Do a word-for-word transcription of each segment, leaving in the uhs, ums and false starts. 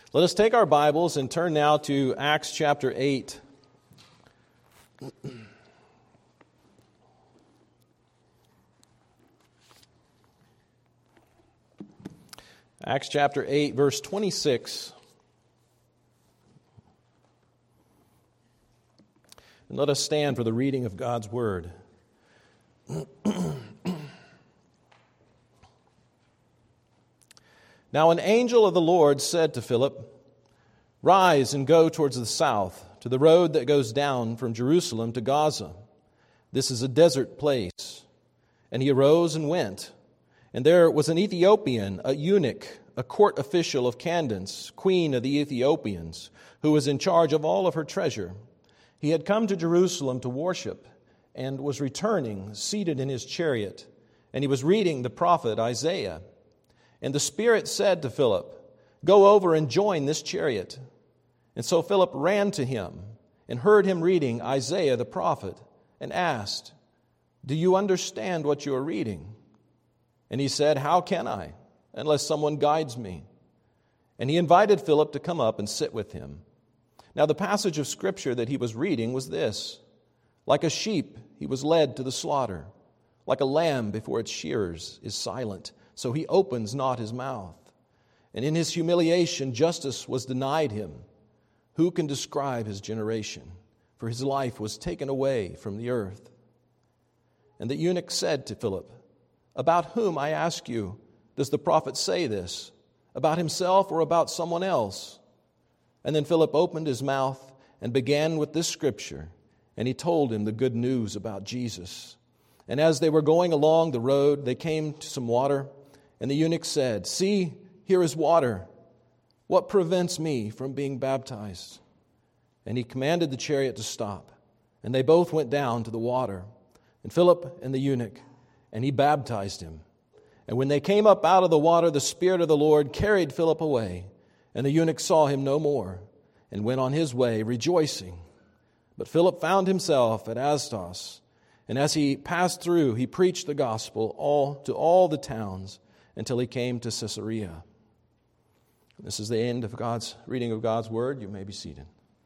Let us take our Bibles and turn now to Acts chapter eight. Acts chapter eight, verse twenty-six. And let us stand for the reading of God's Word. Now an angel of the Lord said to Philip, "Rise and go towards the south, to the road that goes down from Jerusalem to Gaza. This is a desert place." And he arose and went. And there was an Ethiopian, a eunuch, a court official of Candace, queen of the Ethiopians, who was in charge of all of her treasure. He had come to Jerusalem to worship and was returning, seated in his chariot. And he was reading the prophet Isaiah. And the Spirit said to Philip, "Go over and join this chariot." And so Philip ran to him and heard him reading Isaiah the prophet and asked, "Do you understand what you are reading?" And he said, "How can I, unless someone guides me?" And he invited Philip to come up and sit with him. Now the passage of Scripture that he was reading was this: "Like a sheep he was led to the slaughter, like a lamb before its shearers is silent, so he opens not his mouth. And in his humiliation justice was denied him. Who can describe his generation? For his life was taken away from the earth." And the eunuch said to Philip, "About whom, I ask you, does the prophet say this? About himself or about someone else?" And then Philip opened his mouth and began with this scripture, and he told him the good news about Jesus. And as they were going along the road, they came to some water. And the eunuch said, "See, here is water. What prevents me from being baptized?" And he commanded the chariot to stop. And they both went down to the water, and Philip and the eunuch, and he baptized him. And when they came up out of the water, the Spirit of the Lord carried Philip away. And the eunuch saw him no more, and went on his way rejoicing. But Philip found himself at Assos. And as he passed through, he preached the gospel all to all the towns, until he came to Caesarea. This is the end of God's reading of God's Word. You may be seated.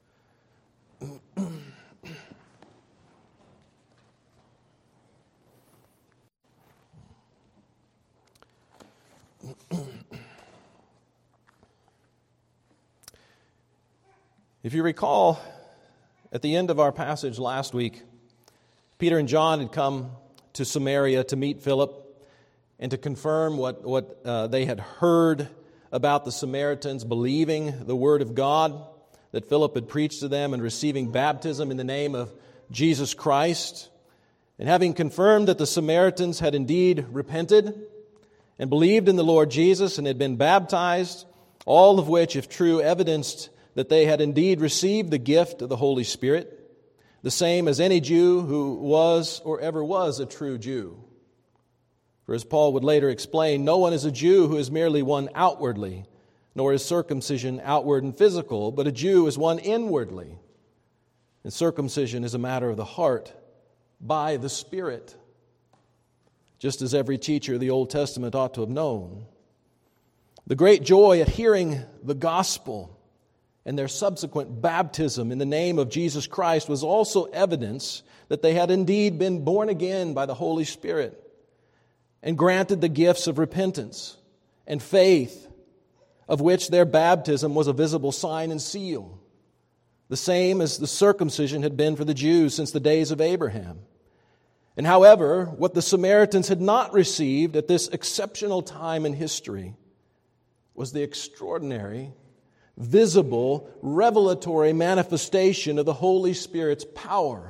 If you recall, at the end of our passage last week, Peter and John had come to Samaria to meet Philip and to confirm what, what uh, they had heard about the Samaritans believing the word of God that Philip had preached to them and receiving baptism in the name of Jesus Christ. And having confirmed that the Samaritans had indeed repented and believed in the Lord Jesus and had been baptized, all of which, if true, evidenced that they had indeed received the gift of the Holy Spirit, the same as any Jew who was or ever was a true Jew. For as Paul would later explain, no one is a Jew who is merely one outwardly, nor is circumcision outward and physical, but a Jew is one inwardly. And circumcision is a matter of the heart by the Spirit, just as every teacher of the Old Testament ought to have known. The great joy at hearing the gospel and their subsequent baptism in the name of Jesus Christ was also evidence that they had indeed been born again by the Holy Spirit and granted the gifts of repentance and faith, of which their baptism was a visible sign and seal, the same as the circumcision had been for the Jews since the days of Abraham. And however, what the Samaritans had not received at this exceptional time in history was the extraordinary, visible, revelatory manifestation of the Holy Spirit's power,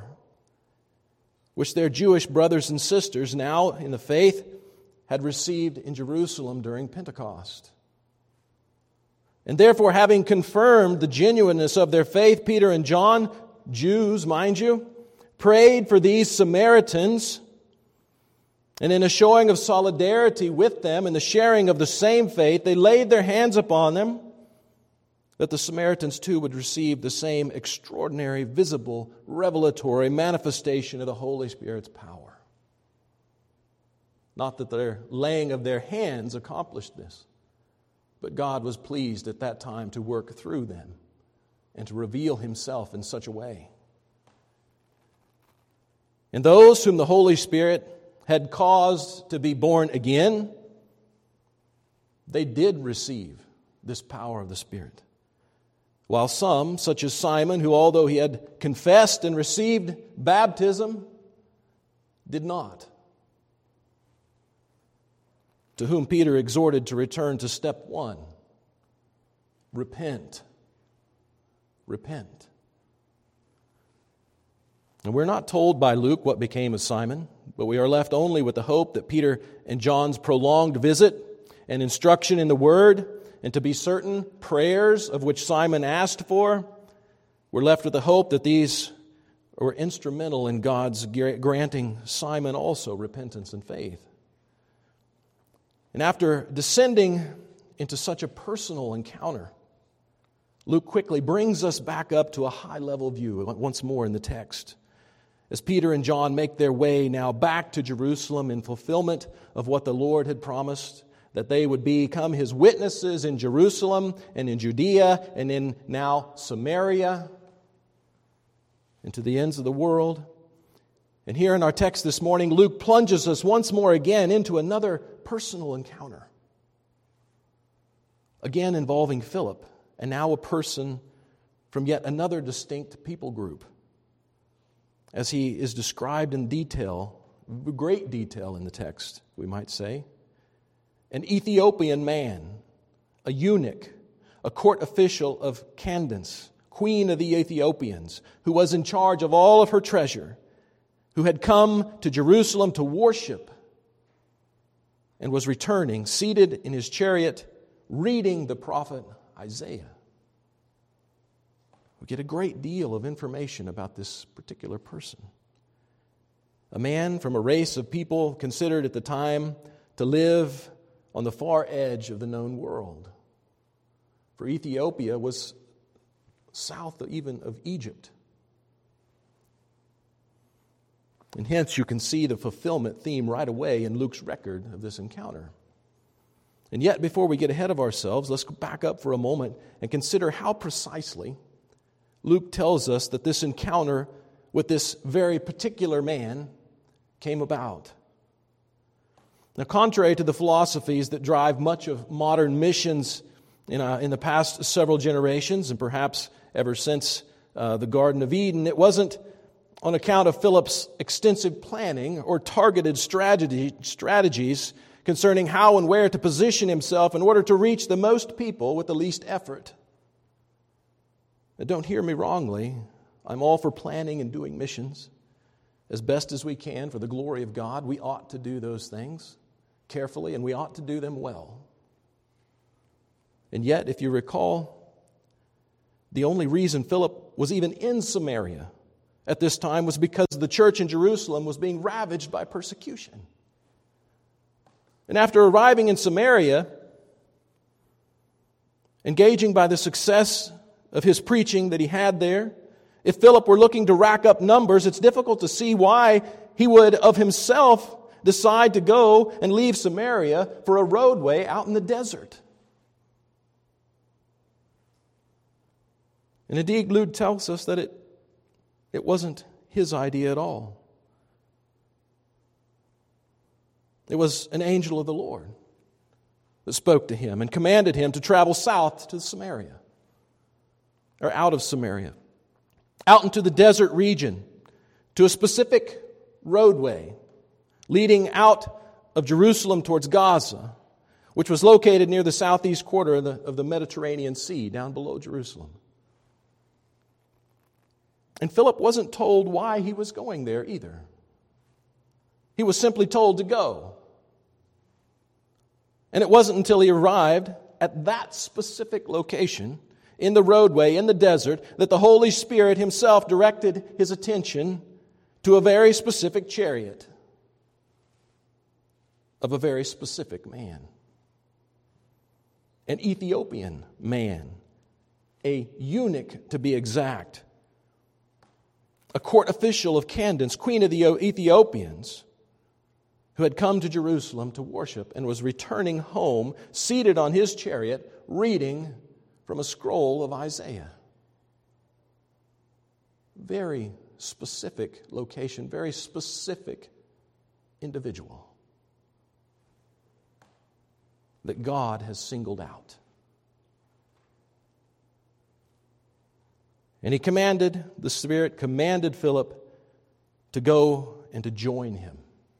which their Jewish brothers and sisters now in the faith had received in Jerusalem during Pentecost. And therefore, having confirmed the genuineness of their faith, Peter and John, Jews, mind you, prayed for these Samaritans, and in a showing of solidarity with them and the sharing of the same faith, they laid their hands upon them, that the Samaritans too would receive the same extraordinary, visible, revelatory manifestation of the Holy Spirit's power. Not that their laying of their hands accomplished this, But God was pleased at that time to work through them and to reveal himself in such a way. And those whom the Holy Spirit had caused to be born again, they did receive this power of the Spirit. While some, such as Simon, who although he had confessed and received baptism, did not. To whom Peter exhorted to return to step one. Repent. Repent. And we're not told by Luke what became of Simon, but we are left only with the hope that Peter and John's prolonged visit and instruction in the Word, and to be certain prayers of which Simon asked for, we're left with the hope that these were instrumental in God's granting Simon also repentance and faith. And after descending into such a personal encounter, Luke quickly brings us back up to a high-level view once more in the text. As Peter and John make their way now back to Jerusalem in fulfillment of what the Lord had promised, that they would become His witnesses in Jerusalem and in Judea and in now Samaria and to the ends of the world. And here in our text this morning, Luke plunges us once more again into another personal encounter. Again involving Philip, and now a person from yet another distinct people group. As he is described in detail, great detail in the text, we might say. An Ethiopian man, a eunuch, a court official of Candace, queen of the Ethiopians, who was in charge of all of her treasure, who had come to Jerusalem to worship and was returning, seated in his chariot, reading the prophet Isaiah. We get a great deal of information about this particular person. A man from a race of people considered at the time to live on the far edge of the known world. For Ethiopia was south even of Egypt. And hence you can see the fulfillment theme right away in Luke's record of this encounter. And yet, before we get ahead of ourselves, let's go back up for a moment and consider how precisely Luke tells us that this encounter with this very particular man came about. Now, contrary to the philosophies that drive much of modern missions in, uh, in the past several generations, and perhaps ever since uh, the Garden of Eden, it wasn't on account of Philip's extensive planning or targeted strategy, strategies concerning how and where to position himself in order to reach the most people with the least effort. Now, don't hear me wrongly. I'm all for planning and doing missions as best as we can for the glory of God. We ought to do those things carefully, and we ought to do them well. And yet, if you recall, the only reason Philip was even in Samaria at this time was because the church in Jerusalem was being ravaged by persecution. And after arriving in Samaria, engaging by the success of his preaching that he had there, if Philip were looking to rack up numbers, it's difficult to see why he would of himself decide to go and leave Samaria for a roadway out in the desert. And indeed, Luke tells us that it, it wasn't his idea at all. It was an angel of the Lord that spoke to him and commanded him to travel south to Samaria, or out of Samaria, out into the desert region, to a specific roadway leading out of Jerusalem towards Gaza, which was located near the southeast quarter of the, of the Mediterranean Sea, down below Jerusalem. And Philip wasn't told why he was going there either. He was simply told to go. And it wasn't until he arrived at that specific location, in the roadway, in the desert, that the Holy Spirit Himself directed his attention to a very specific chariot of a very specific man. An Ethiopian man, a eunuch to be exact, a court official of Candace, queen of the Ethiopians, who had come to Jerusalem to worship and was returning home, seated on his chariot, reading from a scroll of Isaiah. Very specific location, very specific individual that God has singled out. And he commanded, the Spirit commanded Philip to go and to join him.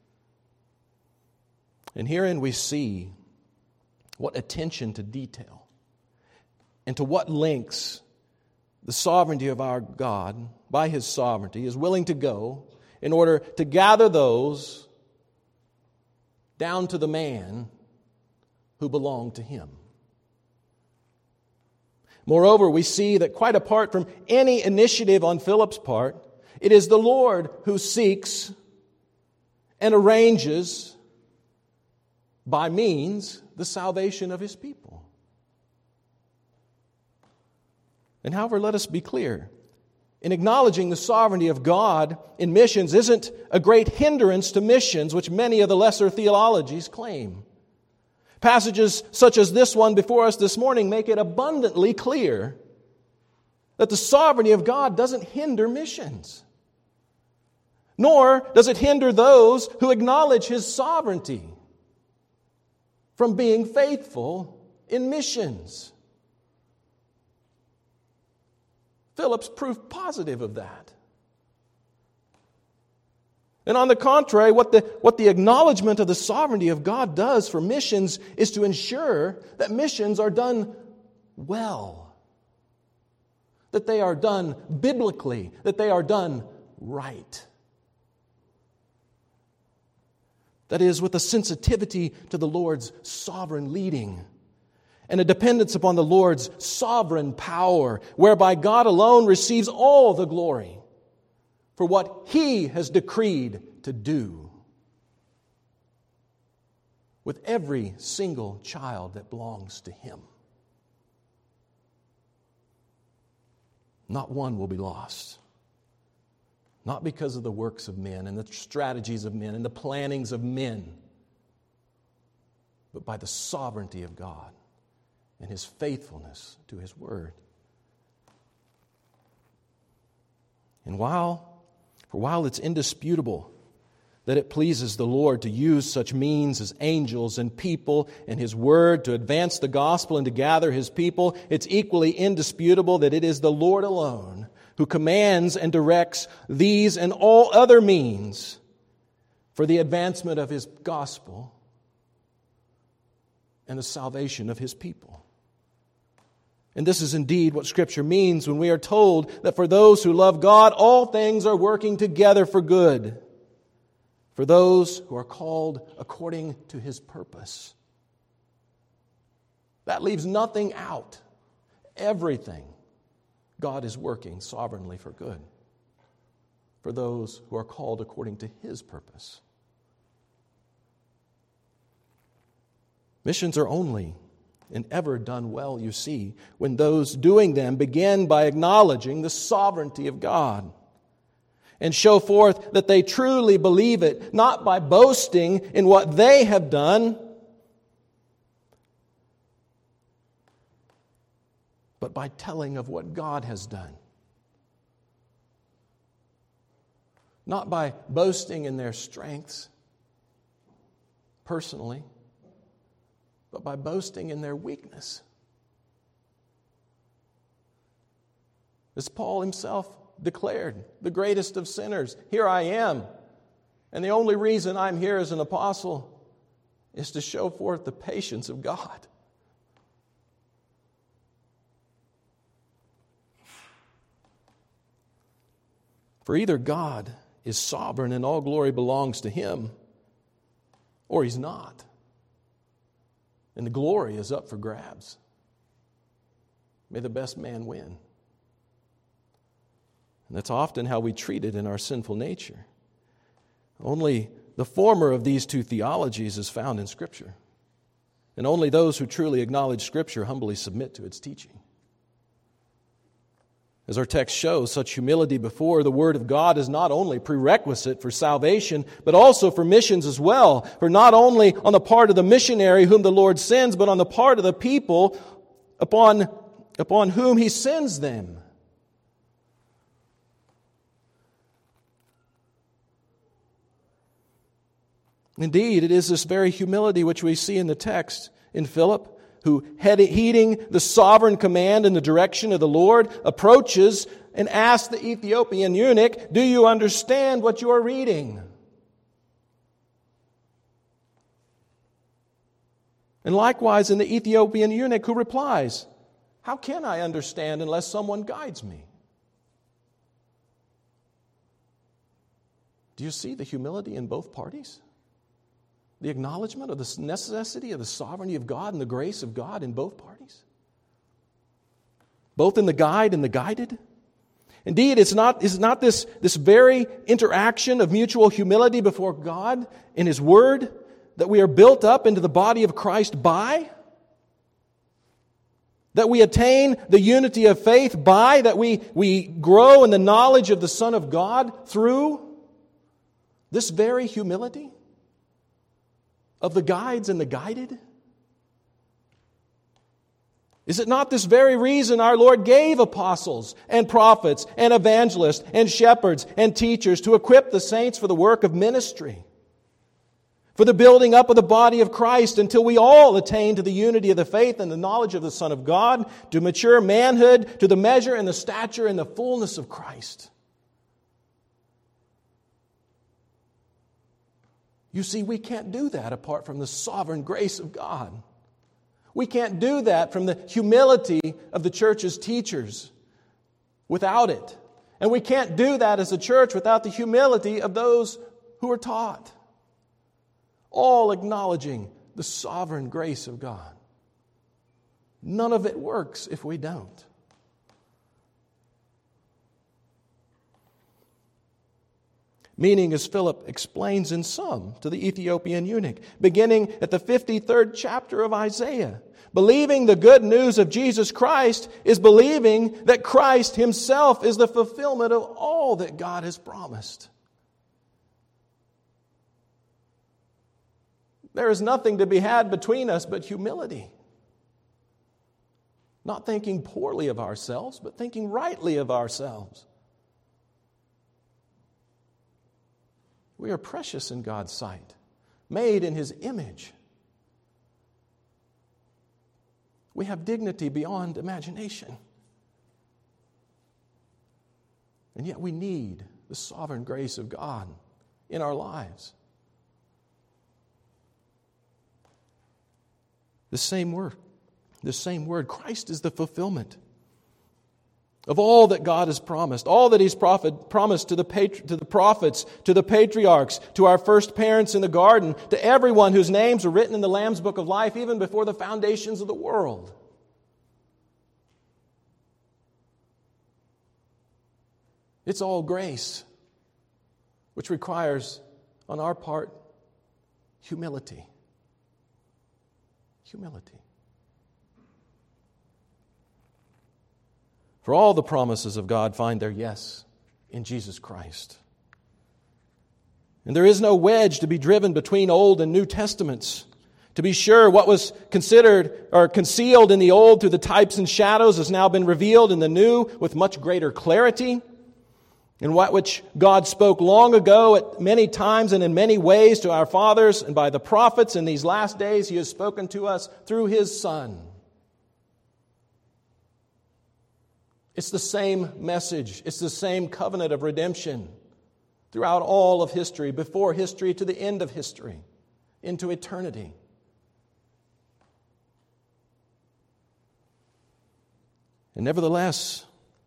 And herein we see what attention to detail and to what lengths the sovereignty of our God, by His sovereignty, is willing to go in order to gather those down to the man who belong to Him. Moreover, we see that quite apart from any initiative on Philip's part, it is the Lord who seeks and arranges by means the salvation of His people. And however, let us be clear. In acknowledging the sovereignty of God in missions isn't a great hindrance to missions, which many of the lesser theologies claim. Passages such as this one before us this morning make it abundantly clear that the sovereignty of God doesn't hinder missions. Nor does it hinder those who acknowledge His sovereignty from being faithful in missions. Philip's proof positive of that. And on the contrary, what the, what the acknowledgement of the sovereignty of God does for missions is to ensure that missions are done well, that they are done biblically, that they are done right. That is, with a sensitivity to the Lord's sovereign leading and a dependence upon the Lord's sovereign power, whereby God alone receives all the glory for what He has decreed to do with every single child that belongs to Him. Not one will be lost. Not because of the works of men and the strategies of men and the plannings of men, but by the sovereignty of God and His faithfulness to His word. And while, for while it's indisputable that it pleases the Lord to use such means as angels and people and His word to advance the gospel and to gather His people, it's equally indisputable that it is the Lord alone who commands and directs these and all other means for the advancement of His gospel and the salvation of His people. And this is indeed what Scripture means when we are told that for those who love God, all things are working together for good, for those who are called according to His purpose. That leaves nothing out. Everything God is working sovereignly for good, for those who are called according to His purpose. Missions are only and ever done well, you see, when those doing them begin by acknowledging the sovereignty of God and show forth that they truly believe it, not by boasting in what they have done, but by telling of what God has done. Not by boasting in their strengths personally, but by boasting in their weakness. As Paul himself declared, the greatest of sinners, here I am. And the only reason I'm here as an apostle is to show forth the patience of God. For either God is sovereign and all glory belongs to Him, or He's not. And the glory is up for grabs. May the best man win. And that's often how we treat it in our sinful nature. Only the former of these two theologies is found in Scripture. And only those who truly acknowledge Scripture humbly submit to its teaching. As our text shows, such humility before the Word of God is not only prerequisite for salvation, but also for missions as well. For not only on the part of the missionary whom the Lord sends, but on the part of the people upon, upon whom He sends them. Indeed, it is this very humility which we see in the text in Philip, who, heeding the sovereign command and the direction of the Lord, approaches and asks the Ethiopian eunuch, "Do you understand what you are reading?" And likewise in the Ethiopian eunuch who replies, "How can I understand unless someone guides me?" Do you see the humility in both parties? The acknowledgement of the necessity of the sovereignty of God and the grace of God in both parties? Both in the guide and the guided? Indeed, it's not, it's not this, this very interaction of mutual humility before God in His Word that we are built up into the body of Christ by? That we attain the unity of faith by? That we, we grow in the knowledge of the Son of God through this very humility of the guides and the guided? Is it not this very reason our Lord gave apostles and prophets and evangelists and shepherds and teachers to equip the saints for the work of ministry, for the building up of the body of Christ until we all attain to the unity of the faith and the knowledge of the Son of God, to mature manhood, to the measure and the stature and the fullness of Christ? You see, we can't do that apart from the sovereign grace of God. We can't do that from the humility of the church's teachers without it. And we can't do that as a church without the humility of those who are taught. All acknowledging the sovereign grace of God. None of it works if we don't. Meaning, as Philip explains in sum to the Ethiopian eunuch, beginning at the fifty-third chapter of Isaiah. Believing the good news of Jesus Christ is believing that Christ Himself is the fulfillment of all that God has promised. There is nothing to be had between us but humility. Not thinking poorly of ourselves, but thinking rightly of ourselves. We are precious in God's sight, made in His image. We have dignity beyond imagination. And yet we need the sovereign grace of God in our lives. The same word, the same word, Christ is the fulfillment of all that God has promised, all that He's prophet, promised to the, patri- to the prophets, to the patriarchs, to our first parents in the garden, to everyone whose names are written in the Lamb's Book of Life, even before the foundations of the world. It's all grace, which requires, on our part, humility. Humility. For all the promises of God find their yes in Jesus Christ. And there is no wedge to be driven between Old and New Testaments. To be sure, what was considered or concealed in the Old through the types and shadows has now been revealed in the New with much greater clarity. And what which God spoke long ago at many times and in many ways to our fathers and by the prophets in these last days, He has spoken to us through His Son. It's the same message. It's the same covenant of redemption throughout all of history, before history to the end of history, into eternity. And nevertheless,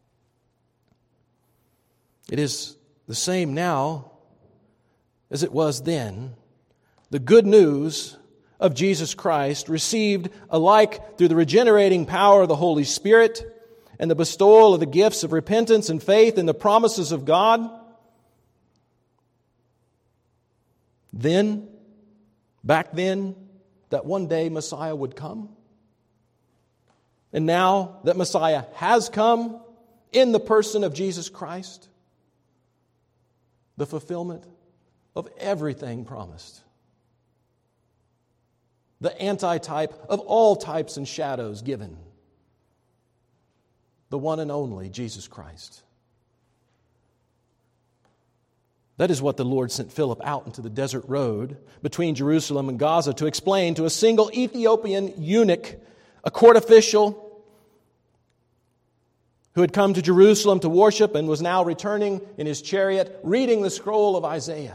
it is the same now as it was then. The good news of Jesus Christ, received alike through the regenerating power of the Holy Spirit and the bestowal of the gifts of repentance and faith in the promises of God. Then, back then, that one day Messiah would come. And now that Messiah has come in the person of Jesus Christ, the fulfillment of everything promised. The antitype of all types and shadows given the one and only Jesus Christ. That is what the Lord sent Philip out into the desert road between Jerusalem and Gaza to explain to a single Ethiopian eunuch, a court official who had come to Jerusalem to worship and was now returning in his chariot, reading the scroll of Isaiah.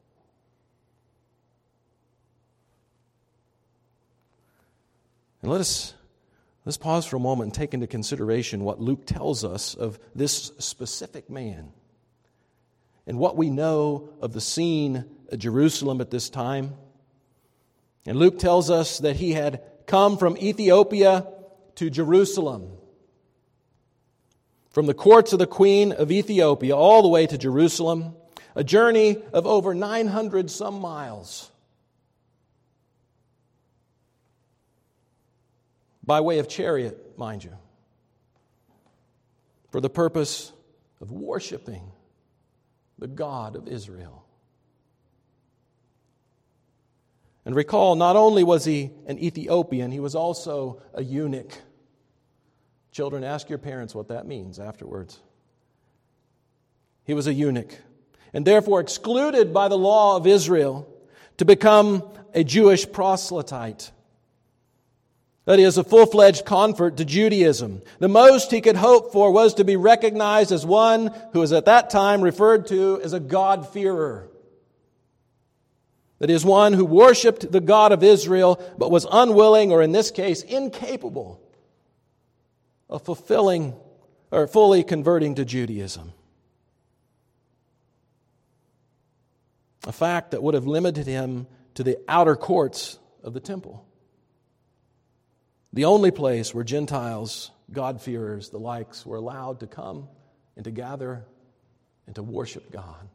And let us let's pause for a moment and take into consideration what Luke tells us of this specific man and what we know of the scene at Jerusalem at this time. And Luke tells us that he had come from Ethiopia to Jerusalem. From the courts of the queen of Ethiopia all the way to Jerusalem, a journey of over nine hundred some miles. By way of chariot, mind you, for the purpose of worshiping the God of Israel. And recall, not only was he an Ethiopian, he was also a eunuch. Children, ask your parents what that means afterwards. He was a eunuch, and therefore excluded by the law of Israel to become a Jewish proselyte. That is, a full-fledged convert to Judaism. The most he could hope for was to be recognized as one who was at that time referred to as a God-fearer. That is, one who worshipped the God of Israel, but was unwilling, or in this case, incapable of fulfilling or fully converting to Judaism. A fact that would have limited him to the outer courts of the temple. The only place where Gentiles, God-fearers, the likes, were allowed to come and to gather and to worship God.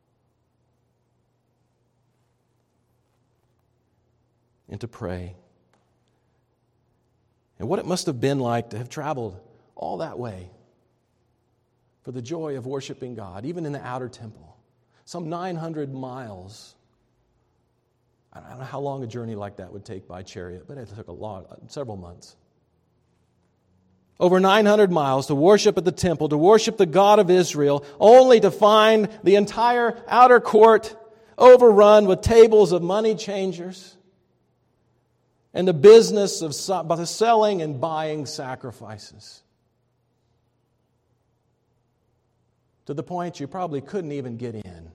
And to pray. And what it must have been like to have traveled all that way for the joy of worshiping God, even in the outer temple. Some nine hundred miles. I don't know how long a journey like that would take by chariot, but it took a lot, several months. Over nine hundred miles to worship at the temple, to worship the God of Israel, only to find the entire outer court overrun with tables of money changers and the business of selling and buying sacrifices. To the point you probably couldn't even get in.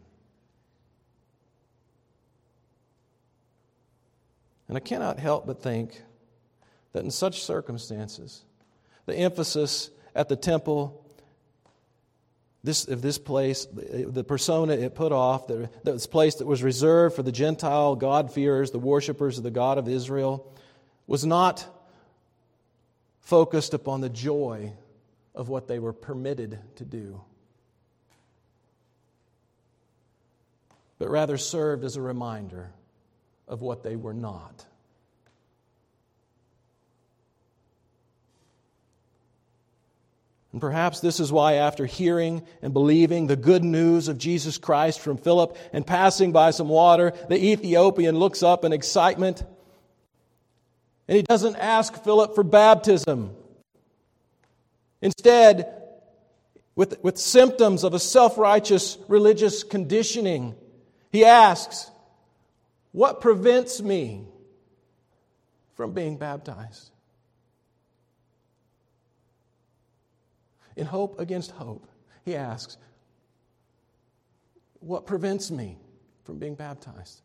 And I cannot help but think that in such circumstances, the emphasis at the temple, this of this place, the persona it put off, the, this place that was reserved for the Gentile God-fearers, the worshipers of the God of Israel, was not focused upon the joy of what they were permitted to do, but rather served as a reminder of what they were not. And perhaps this is why, after hearing and believing the good news of Jesus Christ from Philip and passing by some water, the Ethiopian looks up in excitement and he doesn't ask Philip for baptism. Instead, with, with symptoms of a self-righteous religious conditioning, he asks, "What prevents me from being baptized?" In hope against hope, he asks, "What prevents me from being baptized?"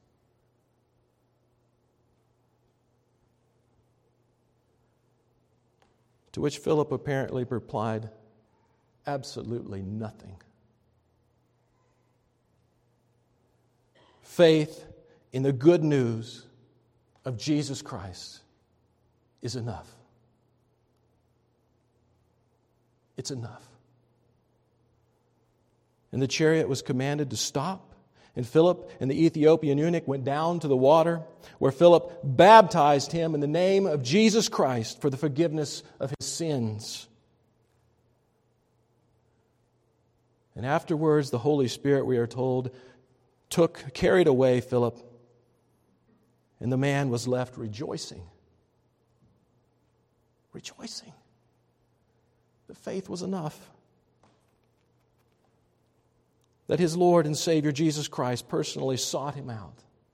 To which Philip apparently replied, "Absolutely nothing. Faith in the good news of Jesus Christ is enough. It's enough." And the chariot was commanded to stop, and Philip and the Ethiopian eunuch went down to the water, where Philip baptized him in the name of Jesus Christ for the forgiveness of his sins. And afterwards, the Holy Spirit, we are told, took, carried away Philip, and the man was left rejoicing. Rejoicing. that faith was enough. That his Lord and Savior Jesus Christ personally sought him out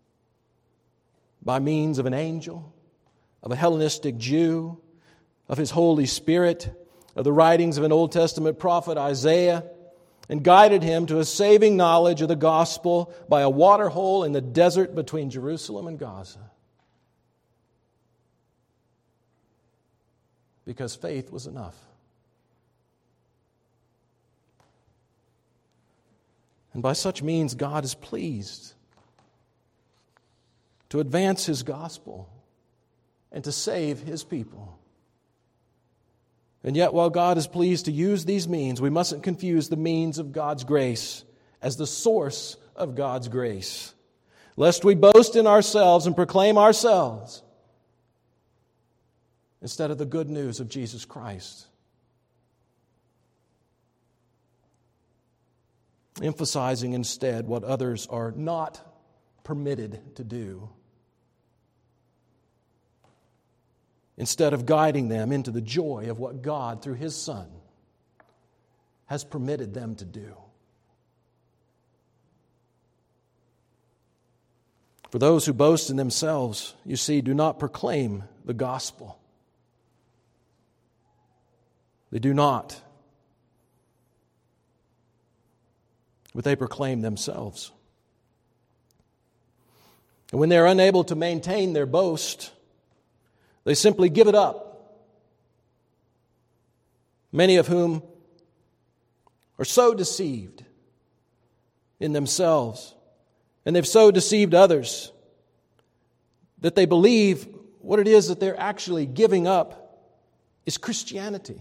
by means of an angel, of a Hellenistic Jew, of his Holy Spirit, of the writings of an Old Testament prophet Isaiah, and guided him to a saving knowledge of the gospel by a water hole in the desert between Jerusalem and Gaza. Because faith was enough. And by such means, God is pleased to advance his gospel and to save his people. And yet, while God is pleased to use these means, we mustn't confuse the means of God's grace as the source of God's grace, lest we boast in ourselves and proclaim ourselves instead of the good news of Jesus Christ. Emphasizing instead what others are not permitted to do, instead of guiding them into the joy of what God, through his Son, has permitted them to do. For those who boast in themselves, you see, do not proclaim the gospel. They do not. But they proclaim themselves. And when they are unable to maintain their boast, they simply give it up. Many of whom are so deceived in themselves, and they've so deceived others, that they believe what it is that they're actually giving up is Christianity.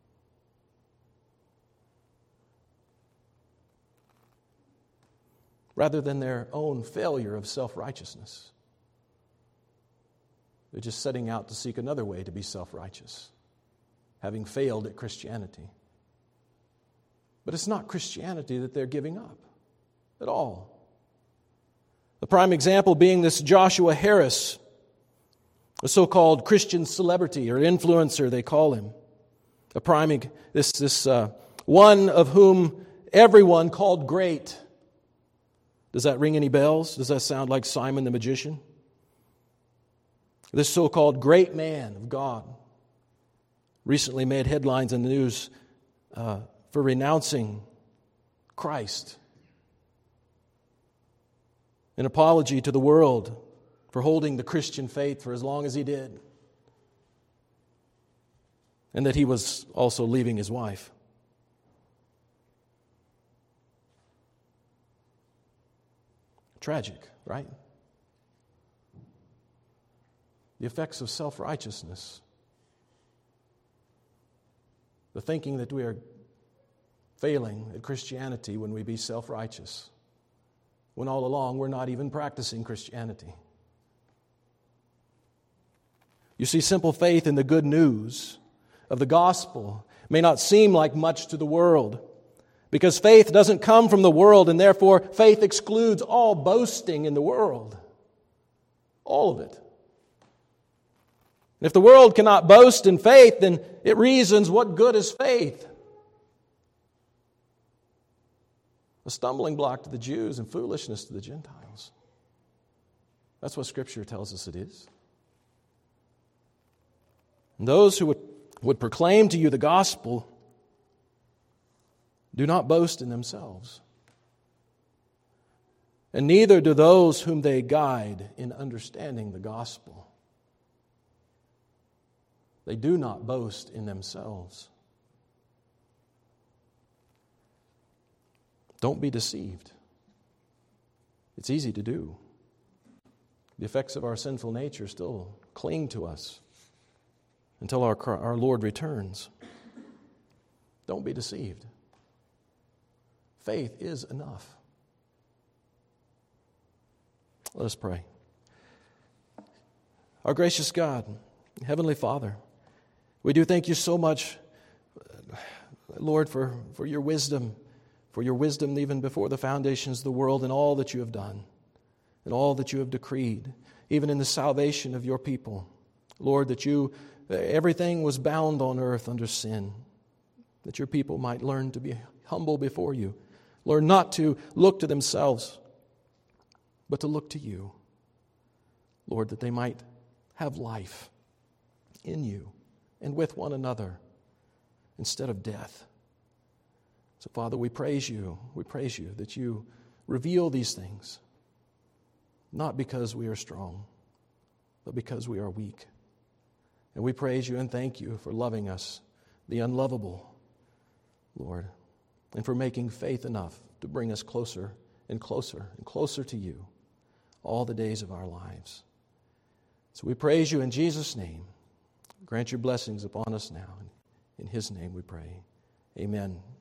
Rather than their own failure of self-righteousness. They're just setting out to seek another way to be self-righteous, having failed at Christianity. But it's not Christianity that they're giving up at all. The prime example being this Joshua Harris, a so-called Christian celebrity or influencer, they call him. A prime, this this uh, one of whom everyone called great. Does that ring any bells? Does that sound like Simon the magician? This so-called great man of God recently made headlines in the news uh, for renouncing Christ. An apology to the world for holding the Christian faith for as long as he did. And that he was also leaving his wife. Tragic, right? The effects of self-righteousness. The thinking that we are failing at Christianity when we be self-righteous, when all along we're not even practicing Christianity. You see, simple faith in the good news of the gospel may not seem like much to the world, because faith doesn't come from the world, and therefore faith excludes all boasting in the world. All of it. And if the world cannot boast in faith, then it reasons, what good is faith? A stumbling block to the Jews and foolishness to the Gentiles. That's what Scripture tells us it is. And those who would, would proclaim to you the gospel do not boast in themselves. And neither do those whom they guide in understanding the gospel. They do not boast in themselves. Don't be deceived. It's easy to do. The effects of our sinful nature still cling to us until our, our Lord returns. Don't be deceived. Faith is enough. Let us pray. Our gracious God, Heavenly Father, we do thank you so much, Lord, for, for your wisdom, for your wisdom even before the foundations of the world, and all that you have done, and all that you have decreed, even in the salvation of your people. Lord, that you, everything was bound on earth under sin, that your people might learn to be humble before you, learn not to look to themselves, but to look to you. Lord, that they might have life in you and with one another instead of death. So, Father, we praise you. We praise you that you reveal these things, not because we are strong, but because we are weak. And we praise you and thank you for loving us, the unlovable, Lord, and for making faith enough to bring us closer and closer and closer to you all the days of our lives. So we praise you in Jesus' name. Grant your blessings upon us now. In his name we pray. Amen.